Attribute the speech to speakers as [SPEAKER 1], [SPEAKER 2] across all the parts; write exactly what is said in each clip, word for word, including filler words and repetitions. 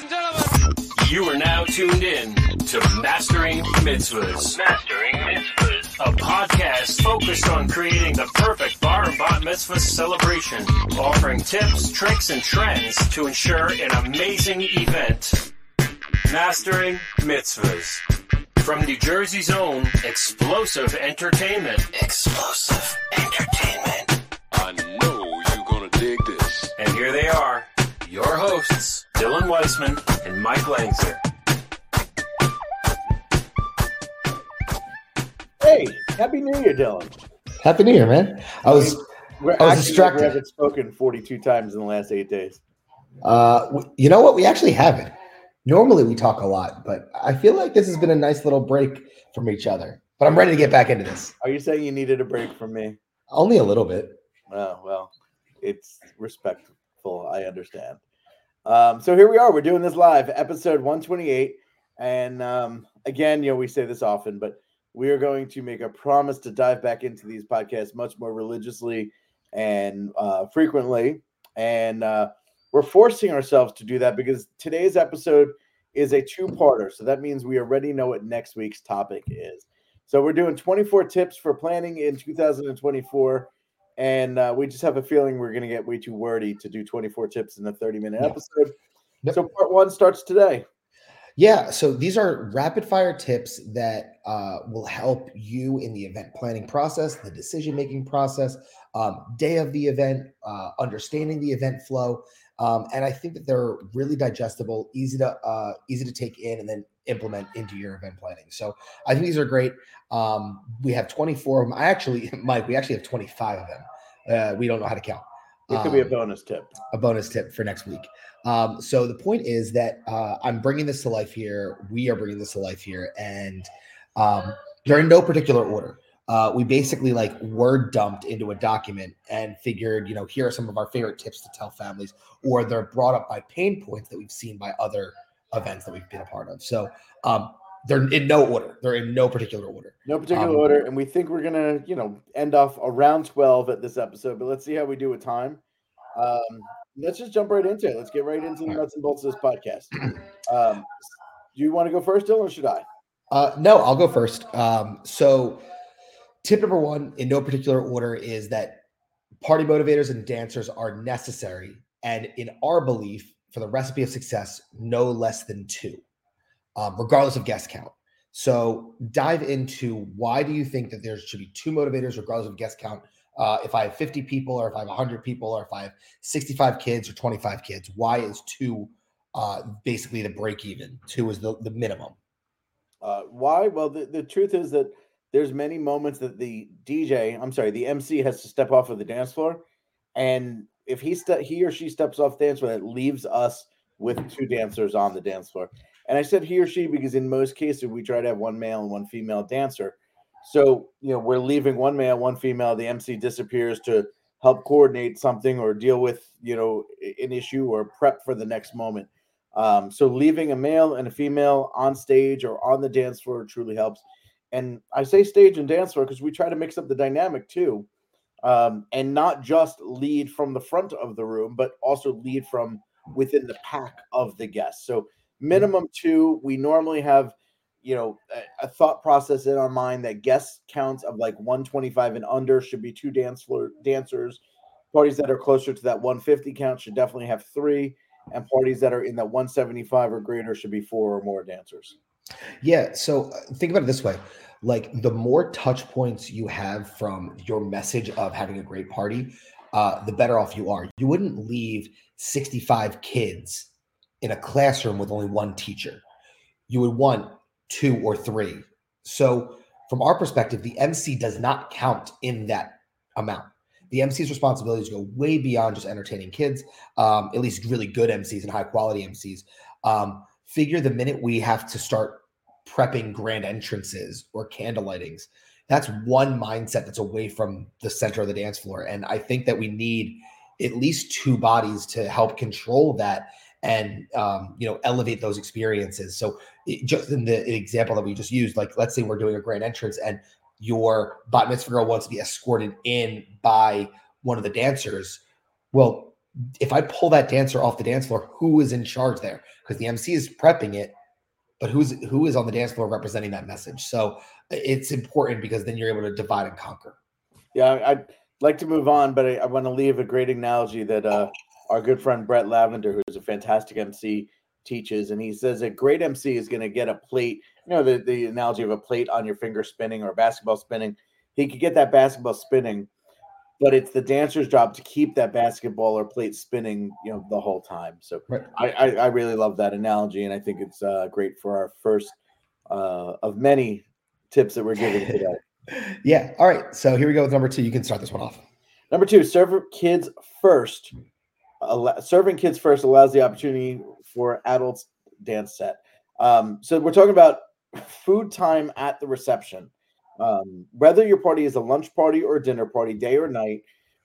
[SPEAKER 1] and gentlemen. You are now tuned in to Mastering Mitzvahs. Mastering Mitzvahs. A podcast focused on creating the perfect bar and bat mitzvah celebration, offering tips, tricks, and trends to ensure an amazing event. Mastering Mitzvahs. From New Jersey's own Explosive Entertainment. Explosive Entertainment.
[SPEAKER 2] I know you're gonna dig this.
[SPEAKER 1] And here they are, your hosts, Dylan Weissman and Mike Langser.
[SPEAKER 3] Hey, Happy New Year, Dylan.
[SPEAKER 4] Happy New Year, man. I was,
[SPEAKER 3] We're
[SPEAKER 4] I was
[SPEAKER 3] actually,
[SPEAKER 4] distracted.
[SPEAKER 3] We haven't spoken forty-two times in the last eight days.
[SPEAKER 4] Uh, w- you know what? We actually haven't. Normally we talk a lot, but I feel like this has been a nice little break from each other. But I'm ready to get back into this.
[SPEAKER 3] Are you saying you needed a break from me?
[SPEAKER 4] Only a little bit.
[SPEAKER 3] Oh, well, it's respectful. I understand. Um, so here we are. We're doing this live, episode one twenty-eight. And um, again, you know, we say this often, but we are going to make a promise to dive back into these podcasts much more religiously and uh, frequently. And uh, we're forcing ourselves to do that because today's episode is a two-parter. So that means we already know what next week's topic is. So we're doing twenty-four tips for planning in two thousand twenty-four. And uh, we just have a feeling we're going to get way too wordy to do twenty-four tips in a thirty-minute
[SPEAKER 4] Yeah.
[SPEAKER 3] episode.
[SPEAKER 4] Yep.
[SPEAKER 3] So part one starts today.
[SPEAKER 4] Yeah, so these are rapid fire tips that uh, will help you in the event planning process, the decision making process, um, day of the event, uh, understanding the event flow, um, and I think that they're really digestible, easy to uh, easy to take in, and then implement into your event planning. So I think these are great. Um, we have twenty-four of them. I actually, Mike, we actually have twenty-five of them. Uh, we don't know how to count.
[SPEAKER 3] It could be a
[SPEAKER 4] Um,
[SPEAKER 3] bonus tip.
[SPEAKER 4] a bonus tip for next week. Um, so the point is that uh, I'm bringing this to life here. We are bringing this to life here, and um, they're in no particular order. Uh, we basically like word dumped into a document and figured, you know, here are some of our favorite tips to tell families, or they're brought up by pain points that we've seen by other events that we've been a part of. So um, they're in no order. They're in no particular order.
[SPEAKER 3] No particular
[SPEAKER 4] Um,
[SPEAKER 3] order. And we think we're going to, you know, end off around twelve at this episode, but let's see how we do with time. Um, let's just jump right into it. Let's get right into the nuts and bolts of this podcast. Um, do you want to go first, Dylan, or should I?
[SPEAKER 4] Uh, no, I'll go first. Um, so tip number one in no particular order is that party motivators and dancers are necessary. And in our belief, for the recipe of success, no less than two, um, regardless of guest count. So dive into why do you think that there should be two motivators regardless of guest count? Uh, if I have fifty people, or if I have one hundred people, or if I have sixty-five kids or twenty-five kids, why is two uh, basically the break even? Two is the, the minimum.
[SPEAKER 3] Uh, why? Well, the, the truth is that there's many moments that the D J, I'm sorry, the M C has to step off of the dance floor. And if he ste- he or she steps off the dance floor, that leaves us with two dancers on the dance floor. And I said he or she because in most cases, we try to have one male and one female dancer. So, you know, we're leaving one male, one female. The M C disappears to help coordinate something or deal with, you know, an issue or prep for the next moment. Um, so leaving a male and a female on stage or on the dance floor truly helps. And I say stage and dance floor because we try to mix up the dynamic too. Um, and not just lead from the front of the room, but also lead from within the pack of the guests. So minimum two, we normally have, you know, a, a thought process in our mind that guest counts of like one twenty-five and under should be two dance floor dancers. Parties that are closer to that one fifty count should definitely have three. And parties that are in that one seventy-five or greater should be four or more dancers.
[SPEAKER 4] Yeah. So uh, think about it this way. Like the more touch points you have from your message of having a great party, uh, the better off you are. You wouldn't leave sixty-five kids in a classroom with only one teacher. You would want two or three. So from our perspective, the M C does not count in that amount. The M C's responsibilities go way beyond just entertaining kids, um, at least really good M Cs and high quality M Cs. Um, figure the minute we have to start prepping grand entrances or candle lightings, that's one mindset that's away from the center of the dance floor. And I think that we need at least two bodies to help control that and, um, you know, elevate those experiences. So it, just in the example that we just used, like, let's say we're doing a grand entrance and your bat mitzvah girl wants to be escorted in by one of the dancers. Well, if I pull that dancer off the dance floor, who is in charge there? Because the M C is prepping it, but who's who is on the dance floor representing that message? So it's important because then you're able to divide and conquer.
[SPEAKER 3] Yeah, I'd like to move on, but I, I want to leave a great analogy that uh, our good friend Brett Lavender, who's a fantastic M C, teaches. And he says a great M C is going to get a plate, you know, the, the analogy of a plate on your finger spinning or a basketball spinning. He could get that basketball spinning, but it's the dancer's job to keep that basketball or plate spinning, you know, the whole time. So
[SPEAKER 4] Right.
[SPEAKER 3] I, I, I really love that analogy, and I think it's uh, great for our first uh, of many tips that we're giving today.
[SPEAKER 4] Yeah. All right. So here we go with number two. You can start this one off.
[SPEAKER 3] Number two, serve kids first. Al- serving kids first allows the opportunity for adults dance set. Um, so we're talking about food time at the reception. Um, whether your party is a lunch party or a dinner party, day or night,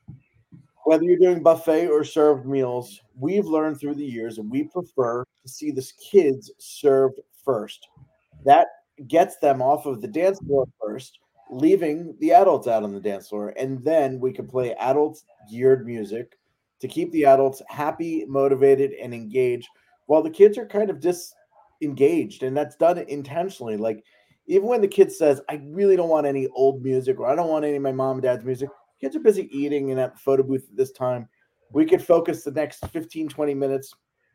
[SPEAKER 3] whether you're doing buffet or served meals, we've learned through the years and we prefer to see the kids served first. That gets them off of the dance floor first, leaving the adults out on the dance floor. And then we can play adults geared music to keep the adults happy, motivated, and engaged while the kids are kind of disengaged. And that's done intentionally. Like, even when the kid says, I really don't want any old music, or I don't want any of my mom and dad's music, kids are busy eating and at the photo booth at this time. We could focus the next fifteen, twenty minutes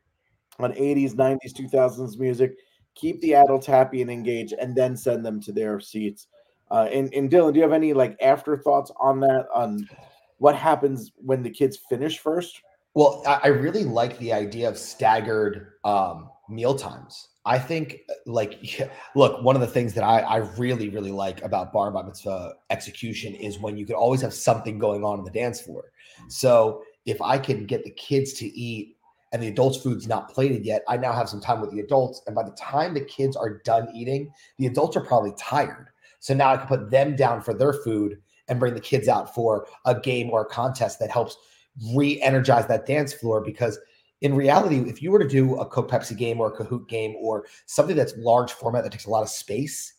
[SPEAKER 3] on eighties, nineties, two thousands music, keep the adults happy and engaged, and then send them to their seats. Uh, and, and Dylan, do you have any like afterthoughts on that, on what happens when the kids finish first?
[SPEAKER 4] Well, I, I really like the idea of staggered um, meal times. I think, like, look, one of the things that I, I really, really like about bar and bat mitzvah execution is when you can always have something going on on the dance floor. So if I can get the kids to eat and the adults' food's not plated yet, I now have some time with the adults. And by the time the kids are done eating, the adults are probably tired. So now I can put them down for their food and bring the kids out for a game or a contest that helps re-energize that dance floor. Because in reality, if you were to do a Coke Pepsi game or a Kahoot game or something that's large format that takes a lot of space,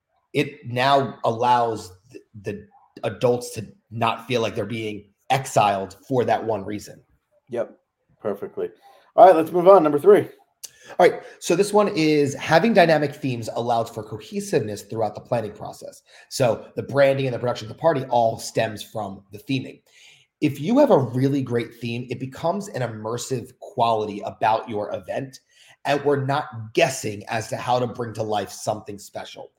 [SPEAKER 4] it now allows the, the adults to not feel like they're being exiled for that one reason.
[SPEAKER 3] Yep, perfectly. All right, let's move on. Number three.
[SPEAKER 4] All right, so this one is having dynamic themes allows for cohesiveness throughout the planning process. So the branding and the production of the party all stems from the theming. If you have a really great theme, it becomes an immersive quality about your event, and we're not guessing as to how to bring to life something special.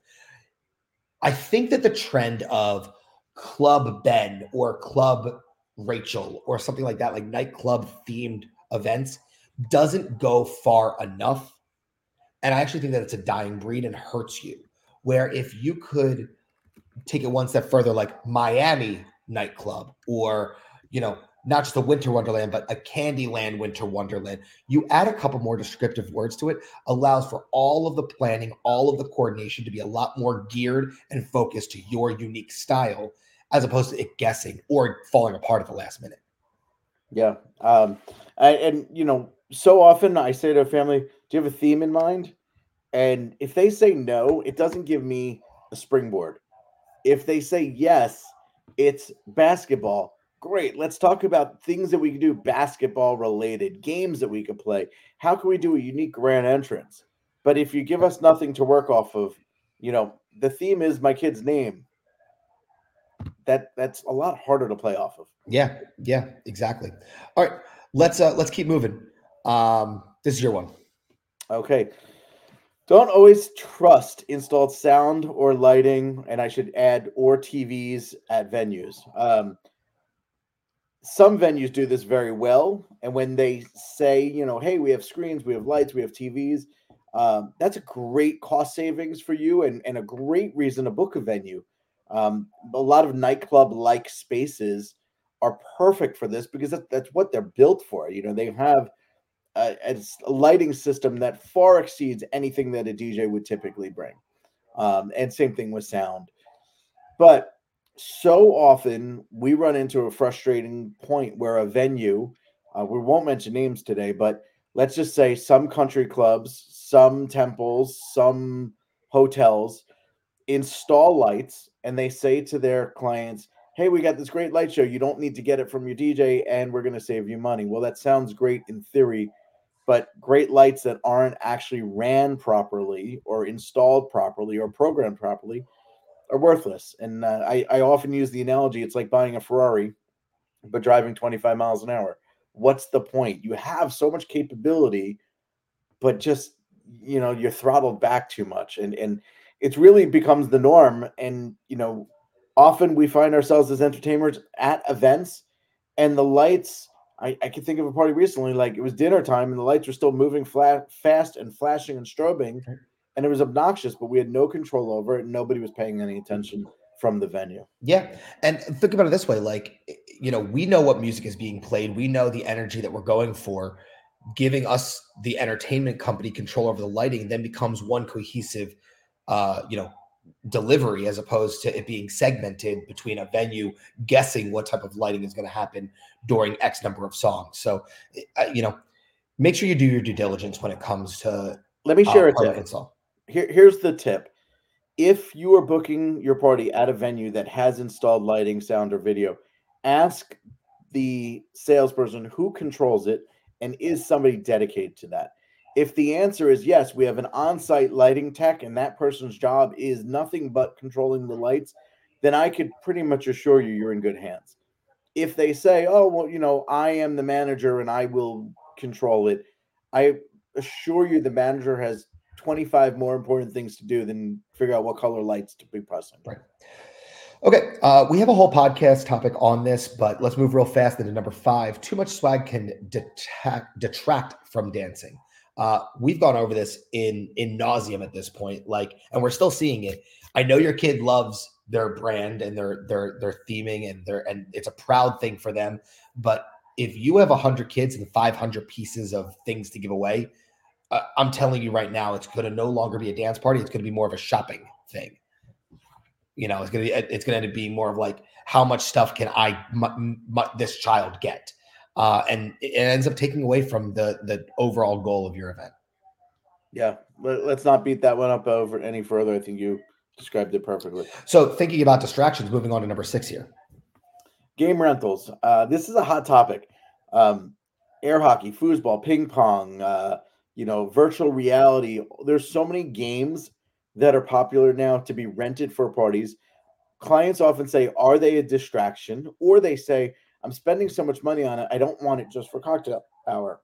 [SPEAKER 4] I think that the trend of Club Ben or Club Rachel or something like that, like nightclub themed events, doesn't go far enough. And I actually think that it's a dying breed and hurts you. Where if you could take it one step further, like Miami nightclub, or, you know, not just a winter wonderland, but a Candyland winter wonderland, you add a couple more descriptive words to it, allows for all of the planning, all of the coordination to be a lot more geared and focused to your unique style, as opposed to it guessing or falling apart at the last minute.
[SPEAKER 3] Yeah. Um, I, and, you know, so often I say to a family, do you have a theme in mind? And if they say no, it doesn't give me a springboard. If they say yes, it's basketball. Great. Let's talk about things that we can do basketball related, games that we could play. How can we do a unique grand entrance? But if you give us nothing to work off of, you know, the theme is my kid's name. That that's a lot harder to play off of.
[SPEAKER 4] Yeah, yeah, exactly. All right, let's uh let's keep moving. Um, this is your one.
[SPEAKER 3] Okay. Don't always trust installed sound or lighting, and I should add, or T Vs at venues. Um, some venues do this very well, and when they say, you know, hey, we have screens, we have lights, we have T Vs, um, that's a great cost savings for you and, and a great reason to book a venue. Um, a lot of nightclub-like spaces are perfect for this because that, that's what they're built for. You know, they have a, a lighting system that far exceeds anything that a D J would typically bring. Um, and same thing with sound. But so often we run into a frustrating point where a venue, uh, we won't mention names today, but let's just say some country clubs, some temples, some hotels install lights, and they say to their clients, hey, we got this great light show. You don't need to get it from your D J, and we're going to save you money. Well, that sounds great in theory, but great lights that aren't actually ran properly or installed properly or programmed properly are worthless. And uh, I, I often use the analogy, it's like buying a Ferrari, but driving twenty-five miles an hour. What's the point? You have so much capability, but just, you know, you're throttled back too much. And, and it really becomes the norm. And, you know, often we find ourselves as entertainers at events, and the lights, I, I can think of a party recently, like it was dinner time and the lights were still moving flat, fast and flashing and strobing, and it was obnoxious, but we had no control over it and nobody was paying any attention from the venue.
[SPEAKER 4] Yeah. And think about it this way, like, you know, we know what music is being played. We know the energy that we're going for. Giving us, the entertainment company, control over the lighting then becomes one cohesive, uh, you know, delivery, as opposed to it being segmented between a venue guessing what type of lighting is going to happen during X number of songs. So, uh, you know, make sure you do your due diligence when it comes to.
[SPEAKER 3] Let me share
[SPEAKER 4] uh,
[SPEAKER 3] a tip. Here, here's the tip. If you are booking your party at a venue that has installed lighting, sound, or video, ask the salesperson who controls it and is somebody dedicated to that. If the answer is yes, we have an on-site lighting tech and that person's job is nothing but controlling the lights, then I could pretty much assure you you're in good hands. If they say, oh, well, you know, I am the manager and I will control it, I assure you the manager has twenty-five more important things to do than figure out what color lights to be pressing.
[SPEAKER 4] Right. Okay. Uh, we have a whole podcast topic on this, but let's move real fast into number five. Too much swag can detract, detract from dancing. Uh, we've gone over this in, in nauseum at this point, like, and we're still seeing it. I know your kid loves their brand and their, their, their theming and their, and it's a proud thing for them. But if you have a hundred kids and five hundred pieces of things to give away, uh, I'm telling you right now, it's going to no longer be a dance party. It's going to be more of a shopping thing. You know, it's going to be, it's going to end up being more of like, how much stuff can I, m- m- this child get? Uh, and it ends up taking away from the the overall goal of your event.
[SPEAKER 3] Yeah, let, let's not beat that one up over any further. I think you described it perfectly.
[SPEAKER 4] So thinking about distractions, moving on to number six here.
[SPEAKER 3] Game rentals. Uh, this is a hot topic. Um, air hockey, foosball, ping pong, uh, you know, virtual reality. There's so many games that are popular now to be rented for parties. Clients often say, are they a distraction? Or they say, I'm spending so much money on it, I don't want it just for cocktail hour.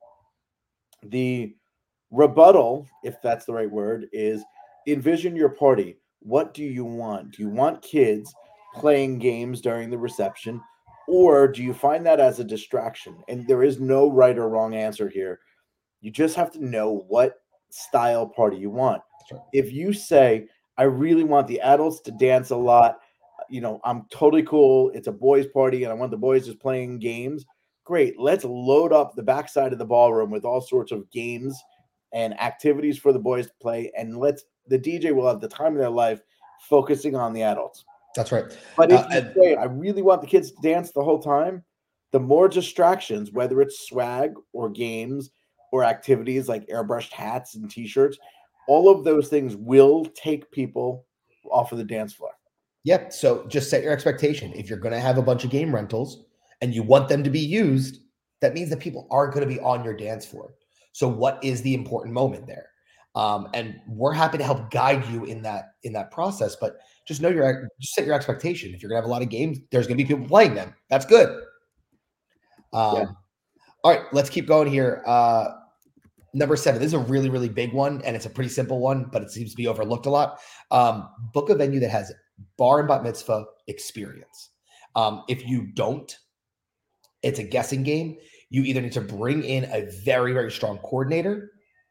[SPEAKER 3] The rebuttal, if that's the right word, is envision your party. What do you want? Do you want kids playing games during the reception, or do you find that as a distraction? And there is no right or wrong answer here. You just have to know what style party you want.
[SPEAKER 4] Sure.
[SPEAKER 3] If you say, I really want the adults to dance a lot, you know, I'm totally cool. It's a boys' party and I want the boys just playing games. Great. Let's load up the backside of the ballroom with all sorts of games and activities for the boys to play. And let's, the D J will have the time of their life focusing on the adults.
[SPEAKER 4] That's right.
[SPEAKER 3] But if
[SPEAKER 4] uh,
[SPEAKER 3] you
[SPEAKER 4] and-
[SPEAKER 3] say, I really want the kids to dance the whole time, the more distractions, whether it's swag or games or activities like airbrushed hats and t-shirts, all of those things will take people off of the dance floor.
[SPEAKER 4] Yep. So just set your expectation. If you're going to have a bunch of game rentals and you want them to be used, that means that people aren't going to be on your dance floor. So what is the important moment there? Um, and we're happy to help guide you in that in that process. But just know your just set your expectation. If you're going to have a lot of games, there's going to be people playing them. That's good. Um, yeah. All right, let's keep going here. Uh, number seven. This is a really really big one, and it's a pretty simple one, but it seems to be overlooked a lot. Um, book a venue that has bar and bat mitzvah experience. Um, if you don't, it's a guessing game. You either need to bring in a very, very strong coordinator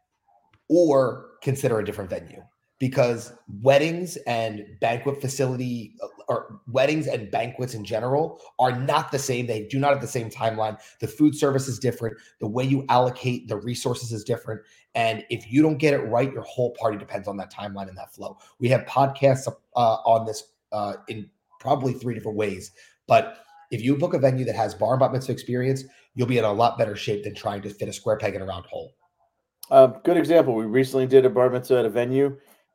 [SPEAKER 4] or consider a different venue, because weddings and banquet facility or weddings and banquets in general are not the same. They do not have the same timeline. The food service is different. The way you allocate the resources is different. And if you don't get it right, your whole party depends on that timeline and that flow. We have podcasts uh, on this uh, in probably three different ways. But if you book a venue that has bar and bat mitzvah experience, you'll be in a lot better shape than trying to fit a square peg in a round hole.
[SPEAKER 3] Uh, good example. We recently did a bar mitzvah at a venue.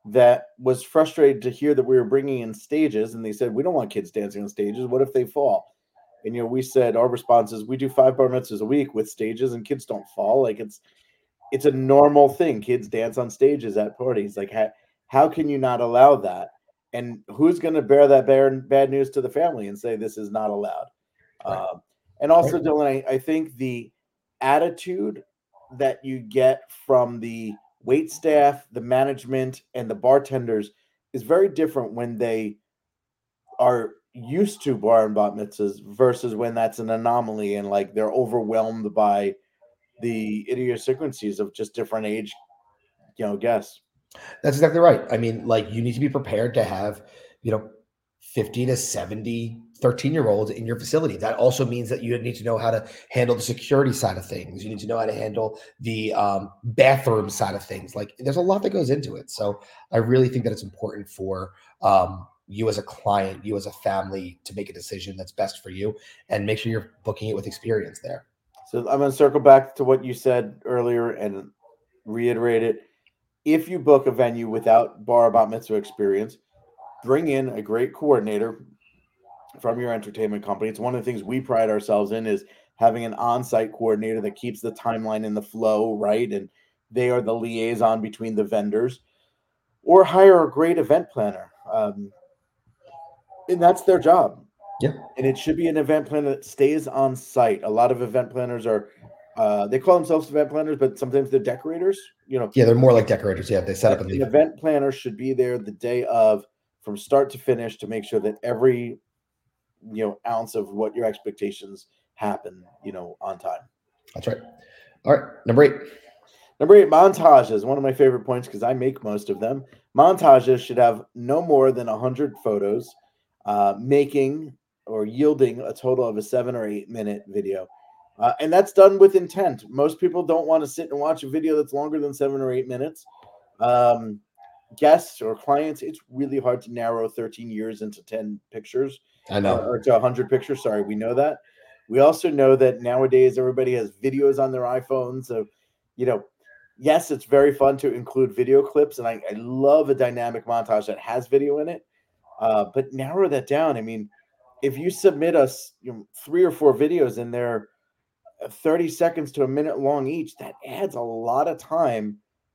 [SPEAKER 3] that was frustrated to hear that we were bringing in stages, and they said, we don't want kids dancing on stages. What if they fall? And, you know, we said, our response is, we do five bar mitzvahs a week with stages, and kids don't fall. Like, it's it's a normal thing. Kids dance on stages at parties. Like, how, how can you not allow that? And who's going to bear that bad, bad news to the family and say this is not allowed? Right. Um, and also, right. Dylan, I, I think the attitude that you get from the wait staff, the management, and the bartenders is very different when they are used to bar and bat mitzvahs versus when that's an anomaly and like they're overwhelmed by the idiosyncrasies of just different age, you know, guests.
[SPEAKER 4] That's exactly right. I mean, like, you need to be prepared to have, you know, fifty to seventy thirteen year olds in your facility. That also means that you need to know how to handle the security side of things. You need to know how to handle the um, bathroom side of things. Like, there's a lot that goes into it. So I really think that it's important for um, you as a client, you as a family, to make a decision that's best for you and make sure you're booking it with experience there.
[SPEAKER 3] So I'm going to circle back to what you said earlier and reiterate it. If you book a venue without bar bat mitzvah experience, bring in a great coordinator from your entertainment company. It's one of the things we pride ourselves in, is having an on-site coordinator that keeps the timeline and the flow right, and they are the liaison between the vendors. Or hire a great event planner, um, and that's their job.
[SPEAKER 4] Yeah,
[SPEAKER 3] and it should be an event planner that stays on site. A lot of event planners are, uh, they call themselves event planners, but sometimes they're decorators. You know,
[SPEAKER 4] yeah, they're more like decorators. Yeah, they set up and leave.
[SPEAKER 3] An event planner should be there the day of, from start to finish, to make sure that every, you know, ounce of what your expectations happen, you know, on time.
[SPEAKER 4] That's right. All right, number eight.
[SPEAKER 3] Number eight, montages. One of my favorite points because I make most of them. Montages should have no more than one hundred photos, uh, making or yielding a total of a seven or eight minute video. Uh, and that's done with intent. Most people don't want to sit and watch a video that's longer than seven or eight minutes. Um, guests or clients, it's really hard to narrow thirteen years into ten pictures.
[SPEAKER 4] I know.
[SPEAKER 3] Or, or to one hundred pictures. Sorry, we know that. We also know that nowadays everybody has videos on their iPhone. So, you know, yes, it's very fun to include video clips. And I, I love a dynamic montage that has video in it. Uh, but narrow that down. I mean, if you submit us, you know, three or four videos and they're thirty seconds to a minute long each, that adds a lot of time,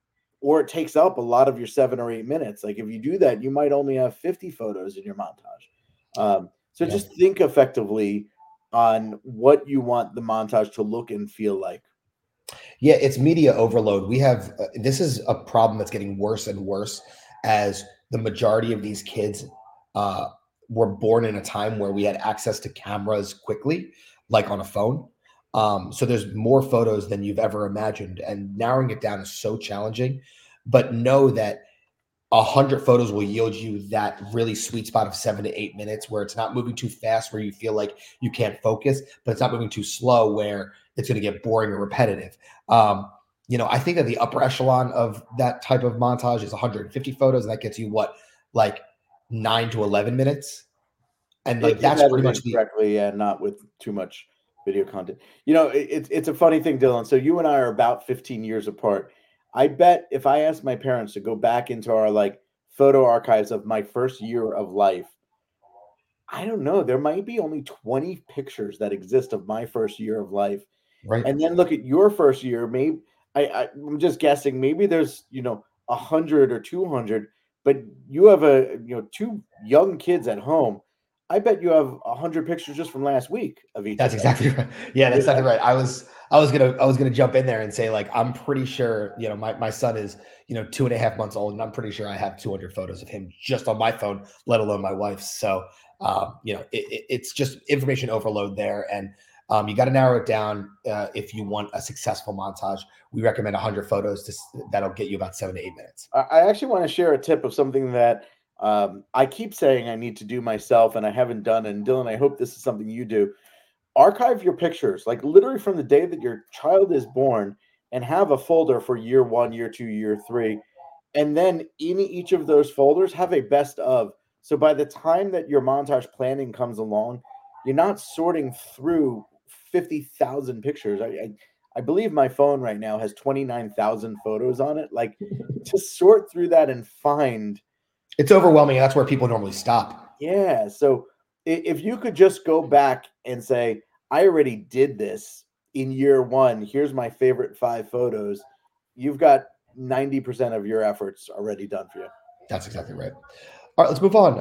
[SPEAKER 3] or it takes up a lot of your seven or eight minutes. Like, if you do that, you might only have fifty photos in your montage. Um, so yeah. Just think effectively on what you want the montage to look and feel like.
[SPEAKER 4] Yeah, it's media overload. We have, uh, this is a problem that's getting worse and worse as the majority of these kids uh, were born in a time where we had access to cameras quickly, like on a phone. Um, so there's more photos than you've ever imagined, and narrowing it down is so challenging. But know that a hundred photos will yield you that really sweet spot of seven to eight minutes where it's not moving too fast, where you feel like you can't focus, but it's not moving too slow where it's going to get boring or repetitive. Um, you know, I think that the upper echelon of that type of montage is one hundred fifty photos, and that gets you what, like nine to eleven minutes. And like, that's pretty much the
[SPEAKER 3] correctly. Yeah. Not with too much video content. You know, it, it's, it's a funny thing, Dylan. So you and I are about fifteen years apart. I bet if I asked my parents to go back into our like photo archives of my first year of life, I don't know, there might be only twenty pictures that exist of my first year of life.
[SPEAKER 4] Right.
[SPEAKER 3] And then look at your first year. Maybe I, I I'm just guessing, maybe there's, you know, a hundred or two hundred, but you have a, you know, two young kids at home. I bet you have a hundred pictures just from last week of each.
[SPEAKER 4] That's
[SPEAKER 3] of
[SPEAKER 4] exactly right. Yeah, that's exactly right. I was, I was gonna, I was gonna jump in there and say, like, I'm pretty sure, you know, my my son is, you know, two and a half months old, and I'm pretty sure I have two hundred photos of him just on my phone, let alone my wife's. So, um, you know, it, it, it's just information overload there, and um, you got to narrow it down uh, if you want a successful montage. We recommend one hundred photos. To, that'll get you about seven to eight minutes.
[SPEAKER 3] I actually want to share a tip of something that um, I keep saying I need to do myself, and I haven't done. And Dylan, I hope this is something you do. Archive your pictures, like literally from the day that your child is born, and have a folder for year one, year two, year three. And then in each of those folders, have a best of. So by the time that your montage planning comes along, you're not sorting through fifty thousand pictures. I, I I believe my phone right now has twenty-nine thousand photos on it. Like to sort through that and find.
[SPEAKER 4] It's overwhelming. That's where people normally stop.
[SPEAKER 3] Yeah. So if you could just go back and say, I already did this in year one, here's my favorite five photos, you've got ninety percent of your efforts already done for you.
[SPEAKER 4] That's exactly right. All right, let's move on.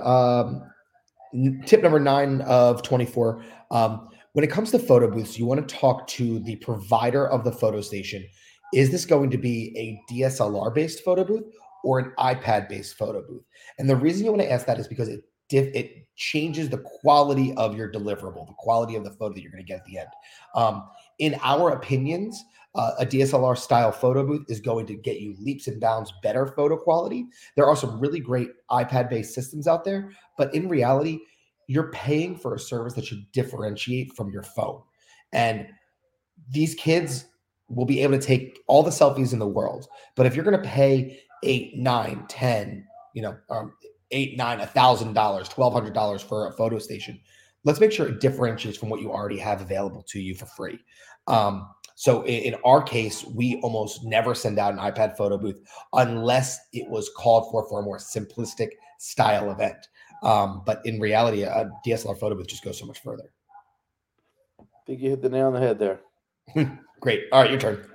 [SPEAKER 4] Um, tip number nine of twenty-four. Um, when it comes to photo booths, you want to talk to the provider of the photo station. Is this going to be a D S L R-based photo booth or an iPad-based photo booth? And the reason you want to ask that is because it it changes the quality of your deliverable, the quality of the photo that you're going to get at the end. Um, in our opinions, uh, a D S L R style photo booth is going to get you leaps and bounds better photo quality. There are some really great iPad-based systems out there, but in reality, you're paying for a service that should differentiate from your phone. And these kids will be able to take all the selfies in the world. But if you're going to pay eight, nine, ten, you know, um, eight, nine, a thousand dollars, twelve hundred dollars for a photo station, let's make sure it differentiates from what you already have available to you for free. Um, so in, in our case, we almost never send out an iPad photo booth unless it was called for for a more simplistic style event. Um, but in reality, a D S L R photo booth just goes so much further.
[SPEAKER 3] I think you hit the nail on the head there.
[SPEAKER 4] Great. All right, your turn.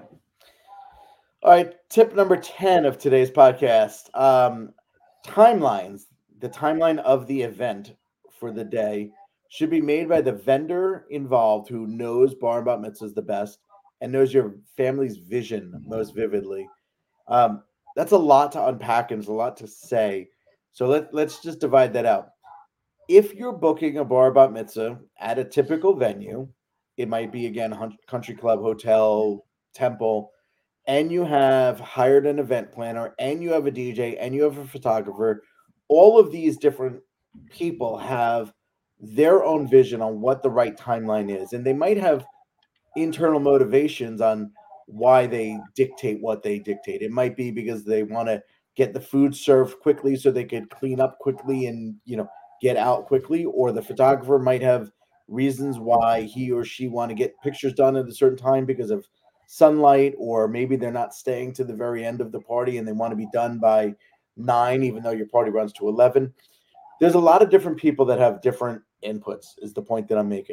[SPEAKER 3] All right, tip number ten of today's podcast. Um, timelines. The timeline of the event for the day should be made by the vendor involved who knows Bar and Bat Mitzvahs the best and knows your family's vision most vividly. Um, that's a lot to unpack and it's a lot to say. So let, let's just divide that out. If you're booking a Bar and Bat Mitzvah at a typical venue, it might be, again, country club, hotel, temple, and you have hired an event planner, and you have a D J, and you have a photographer, all of these different people have their own vision on what the right timeline is. And they might have internal motivations on why they dictate what they dictate. It might be because they want to get the food served quickly so they could clean up quickly and, you know, get out quickly. Or the photographer might have reasons why he or she want to get pictures done at a certain time because of sunlight, or maybe they're not staying to the very end of the party and they want to be done by nine, even though your party runs to eleven. There's a lot of different people that have different inputs, is the point that I'm making.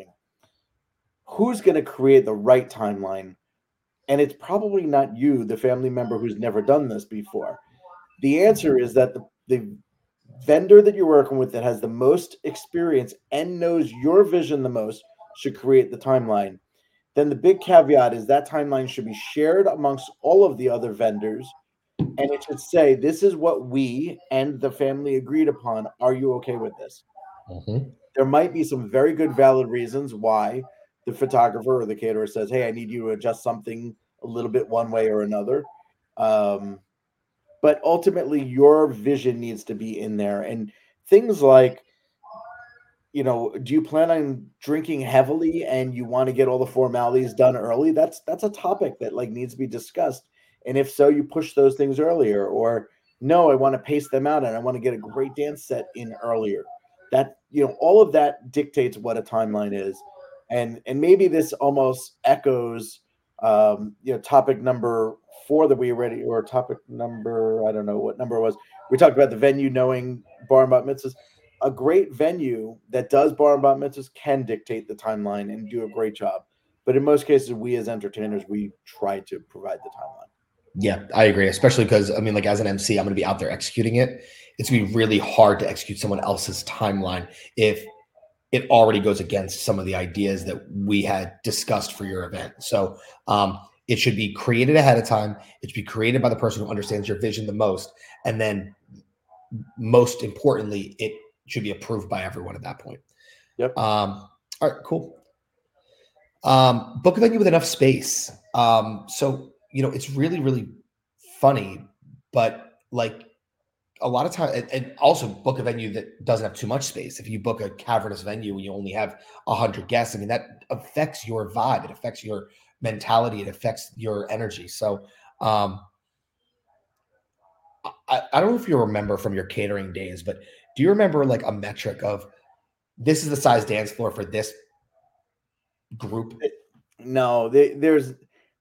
[SPEAKER 3] Who's going to create the right timeline? And it's probably not you, the family member who's never done this before. The answer is that the, the vendor that you're working with that has the most experience and knows your vision the most should create the timeline. Then the big caveat is that timeline should be shared amongst all of the other vendors. And it should say, this is what we and the family agreed upon. Are you okay with this?
[SPEAKER 4] Mm-hmm.
[SPEAKER 3] There might be some very good, valid reasons why the photographer or the caterer says, hey, I need you to adjust something a little bit one way or another. Um, but ultimately, your vision needs to be in there. And things like, you know, do you plan on drinking heavily and you want to get all the formalities done early? That's that's a topic that like needs to be discussed. And if so, you push those things earlier. Or no, I want to pace them out and I want to get a great dance set in earlier. That, you know, all of that dictates what a timeline is. And and maybe this almost echoes, um, you know, topic number four that we already, or topic number, I don't know what number it was. We talked about the venue knowing Bar and Bat Mitzvahs. A great venue that does Bar and Bat Mitzvahs can dictate the timeline and do a great job. But in most cases, we as entertainers, we try to provide the timeline.
[SPEAKER 4] Yeah, I agree. Especially because, I mean, like as an M C, I'm going to be out there executing it. It's going to be really hard to execute someone else's timeline if it already goes against some of the ideas that we had discussed for your event. So um, it should be created ahead of time. It should be created by the person who understands your vision the most. And then most importantly, it should be approved by everyone at that point.
[SPEAKER 3] Yep.
[SPEAKER 4] Um, all right, cool. Um, book a venue with enough space. Um, so, you know, it's really, really funny, but like a lot of time, and, and also book a venue that doesn't have too much space. If you book a cavernous venue and you only have a hundred guests, I mean, that affects your vibe. It affects your mentality. It affects your energy. So, um, I, I don't know if you remember from your catering days, but do you remember like a metric of this is the size dance floor for this group?
[SPEAKER 3] No, they, there's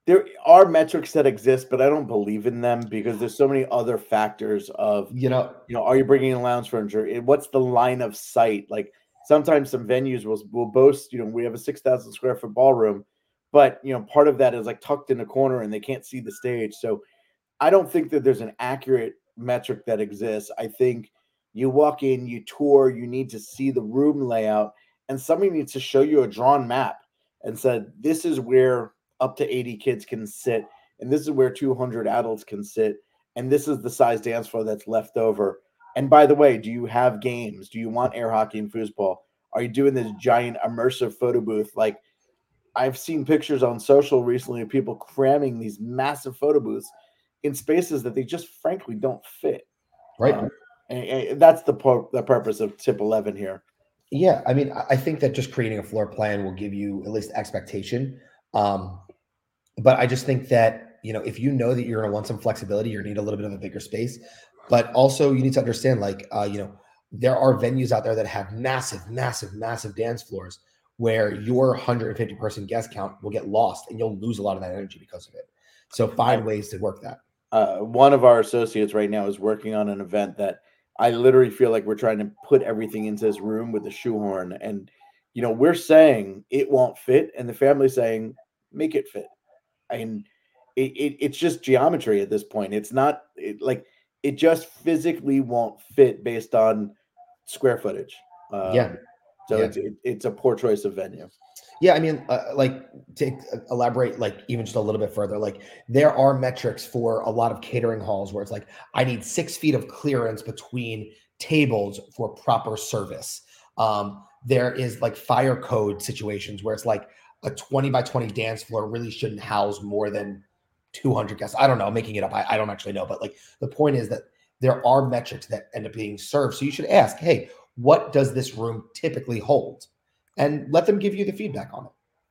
[SPEAKER 3] there are metrics that exist, but I don't believe in them because there's so many other factors of,
[SPEAKER 4] You know,
[SPEAKER 3] you know, are you bringing in lounge furniture? What's the line of sight? Like sometimes some venues will, will boast, you know, we have a six thousand square foot ballroom, but, you know, part of that is like tucked in a corner and they can't see the stage. So I don't think that there's an accurate metric that exists. I think you walk in, you tour, you need to see the room layout, and somebody needs to show you a drawn map and said, this is where up to eighty kids can sit, and this is where two hundred adults can sit, and this is the size dance floor that's left over. And by the way, do you have games? Do you want air hockey and foosball? Are you doing this giant immersive photo booth? Like I've seen pictures on social recently of people cramming these massive photo booths in spaces that they just frankly don't fit.
[SPEAKER 4] Right.
[SPEAKER 3] Um, and, and that's the, pur- the purpose of tip eleven here.
[SPEAKER 4] Yeah. I mean, I think that just creating a floor plan will give you at least expectation. Um, but I just think that, you know, if you know that you're going to want some flexibility, you're going to need a little bit of a bigger space, but also you need to understand, like, uh, you know, there are venues out there that have massive, massive, massive dance floors where your one hundred fifty person guest count will get lost and you'll lose a lot of that energy because of it. So find ways to work that.
[SPEAKER 3] Uh, one of our associates right now is working on an event that I literally feel like we're trying to put everything into this room with a shoehorn. And, you know, we're saying it won't fit and the family's saying, make it fit. And it, it, it's just geometry at this point. It's not it, like it just physically won't fit based on square footage. Um,
[SPEAKER 4] yeah.
[SPEAKER 3] So
[SPEAKER 4] yeah.
[SPEAKER 3] it's it, it's a poor choice of venue.
[SPEAKER 4] Yeah, I mean, uh, like to uh, elaborate, like even just a little bit further, like there are metrics for a lot of catering halls where it's like, I need six feet of clearance between tables for proper service. Um, there is like fire code situations where it's like a twenty by twenty dance floor really shouldn't house more than two hundred guests. I don't know, I'm making it up. I, I don't actually know, but like the point is that there are metrics that end up being served. So you should ask, hey, what does this room typically hold? And let them give you the feedback on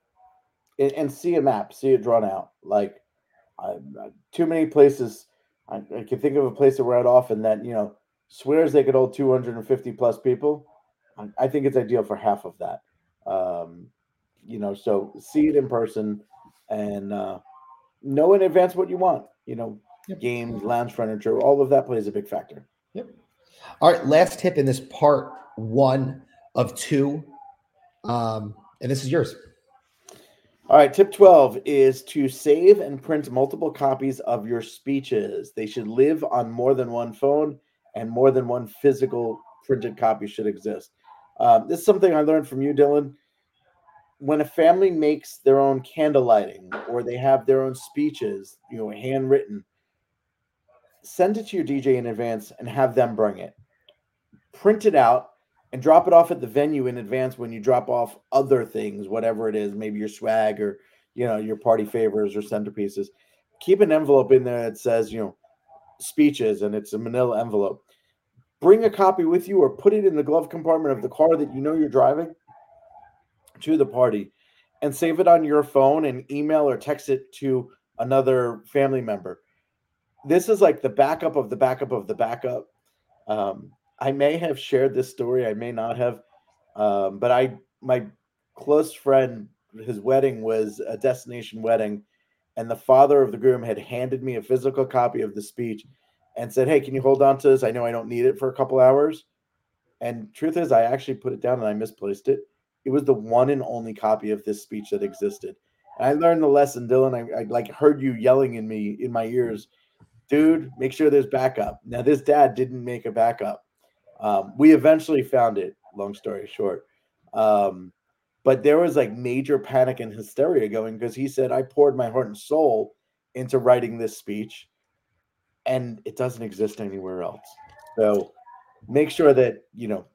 [SPEAKER 4] it.
[SPEAKER 3] And, and see a map, see it drawn out. Like I, I, too many places. I, I can think of a place that we're at often that, you know, swears they could hold two hundred fifty plus people. I, I think it's ideal for half of that. Um, you know, so see it in person and uh, know in advance what you want. You know, yep. Games, lounge furniture, all of that plays a big factor.
[SPEAKER 4] Yep. All right, last tip in this part one of two. Um, and this is yours.
[SPEAKER 3] All right. Tip twelve is to save and print multiple copies of your speeches. They should live on more than one phone and more than one physical printed copy should exist. Um, this is something I learned from you, Dylan. When a family makes their own candle lighting or they have their own speeches, you know, handwritten, send it to your D J in advance and have them bring it. Print it out. And drop it off at the venue in advance when you drop off other things, whatever it is, maybe your swag or, you know, your party favors or centerpieces. Keep an envelope in there that says, you know, speeches, and it's a manila envelope. Bring a copy with you or put it in the glove compartment of the car that you know you're driving to the party and save it on your phone and email or text it to another family member. This is like the backup of the backup of the backup. Um, I may have shared this story. I may not have. Um, but I, my close friend, his wedding was a destination wedding. And the father of the groom had handed me a physical copy of the speech and said, hey, can you hold on to this? I know I don't need it for a couple hours. And truth is, I actually put it down and I misplaced it. It was the one and only copy of this speech that existed. And I learned the lesson, Dylan. I, I like heard you yelling in me, in my ears, dude, make sure there's backup. Now, this dad didn't make a backup. Um, we eventually found it, long story short. Um, but there was like major panic and hysteria going because he said, I poured my heart and soul into writing this speech and it doesn't exist anywhere else. So make sure that, you know,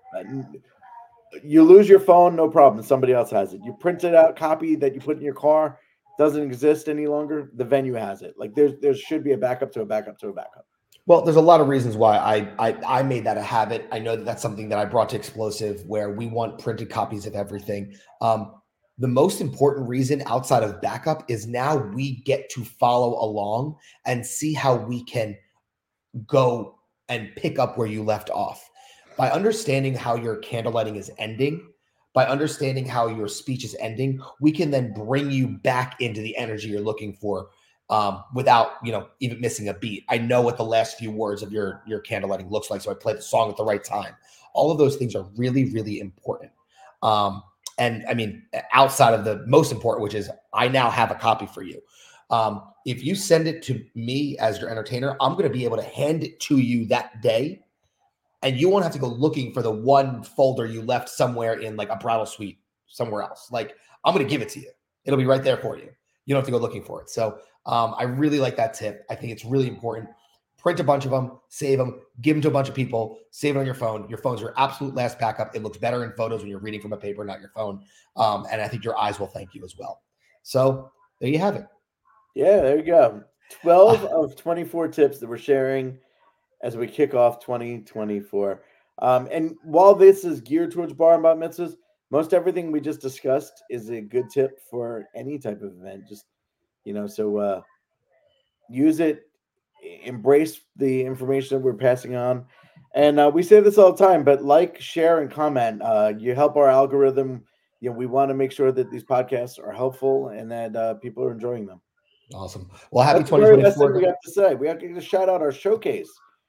[SPEAKER 3] you lose your phone, no problem. Somebody else has it. You print it out copy that you put in your car, doesn't exist any longer. The venue has it. Like there's, there should be a backup to a backup to a backup.
[SPEAKER 4] Well, there's a lot of reasons why I, I I made that a habit. I know that that's something that I brought to Explosive, where we want printed copies of everything. Um, the most important reason outside of backup is now we get to follow along and see how we can go and pick up where you left off. By understanding how your candle lighting is ending, by understanding how your speech is ending, we can then bring you back into the energy you're looking for um, without, you know, even missing a beat. I know what the last few words of your, your candlelighting looks like, so I play the song at the right time. All of those things are really, really important. Um, and I mean, outside of the most important, which is I now have a copy for you. Um, if you send it to me as your entertainer, I'm going to be able to hand it to you that day. And you won't have to go looking for the one folder you left somewhere in like a bridal suite somewhere else. Like, I'm going to give it to you. It'll be right there for you. You don't have to go looking for it. So um, I really like that tip. I think it's really important. Print a bunch of them, save them, give them to a bunch of people, save it on your phone. Your phone's your absolute last backup. It looks better in photos when you're reading from a paper, not your phone. Um, and I think your eyes will thank you as well. So there you have it.
[SPEAKER 3] Yeah, there you go. twelve of twenty-four tips that we're sharing as we kick off twenty twenty-four. Um, and while this is geared towards bar and bat mitzvahs, most everything we just discussed is a good tip for any type of event. Just, you know, so uh, use it, embrace the information that we're passing on. And uh, we say this all the time, but like, share, and comment. Uh, you help our algorithm. You know, we want to make sure that these podcasts are helpful and that uh, people are enjoying them.
[SPEAKER 4] Awesome. Well, happy
[SPEAKER 3] That's the very best
[SPEAKER 4] twenty twenty-four.
[SPEAKER 3] thing we have to say. We have to shout out our showcase.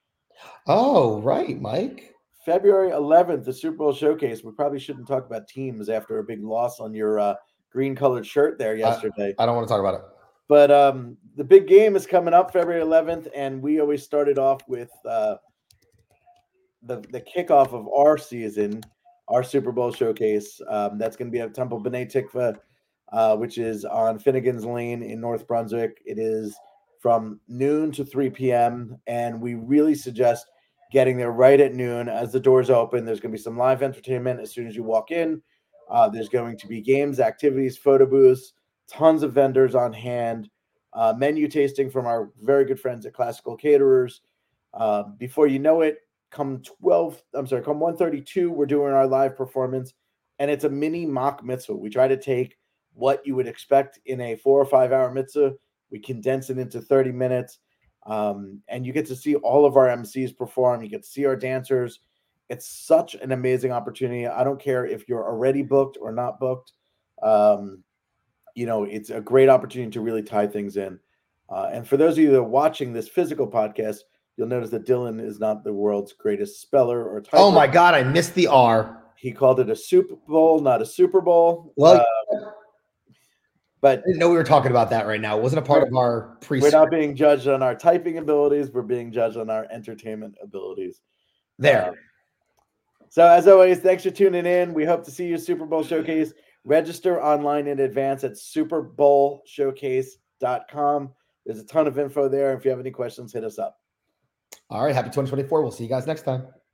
[SPEAKER 4] Oh, right, Mike.
[SPEAKER 3] February eleventh, the Super Bowl showcase. We probably shouldn't talk about teams after a big loss on your uh, green-colored shirt there yesterday.
[SPEAKER 4] I, I don't want to talk about it.
[SPEAKER 3] But um, the big game is coming up February eleventh, and we always started off with uh, the, the kickoff of our season, our Super Bowl showcase. Um, that's going to be at Temple B'nai Tikva, uh, which is on Finnegan's Lane in North Brunswick. It is from noon to three p.m., and we really suggest getting there right at noon as the doors open. There's going to be some live entertainment as soon as you walk in. Uh, there's going to be games, activities, photo booths, tons of vendors on hand, uh, menu tasting from our very good friends at Classical Caterers. Uh, before you know it, come twelve, I'm sorry, come one thirty-two, we're doing our live performance, and it's a mini mock mitzvah. We try to take what you would expect in a four or five hour mitzvah. We condense it into thirty minutes, um, and you get to see all of our M Cs perform. You get to see our dancers. It's such an amazing opportunity. I don't care if you're already booked or not booked. Um, you know, it's a great opportunity to really tie things in. Uh, and for those of you that are watching this physical podcast, you'll notice that Dylan is not the world's greatest speller or typer.
[SPEAKER 4] Oh my God, I missed the R.
[SPEAKER 3] He called it a Super Bowl, not a Super Bowl.
[SPEAKER 4] Well,
[SPEAKER 3] uh, but
[SPEAKER 4] I didn't know we were talking about that right now. It wasn't a part of our pre.
[SPEAKER 3] We're not being judged on our typing abilities. We're being judged on our entertainment abilities.
[SPEAKER 4] There.
[SPEAKER 3] Um, so as always, thanks for tuning in. We hope to see you at Super Bowl Showcase. Register online in advance at super bowl showcase dot com. There's a ton of info there. If you have any questions, hit us up.
[SPEAKER 4] All right. Happy twenty twenty-four. We'll see you guys next time.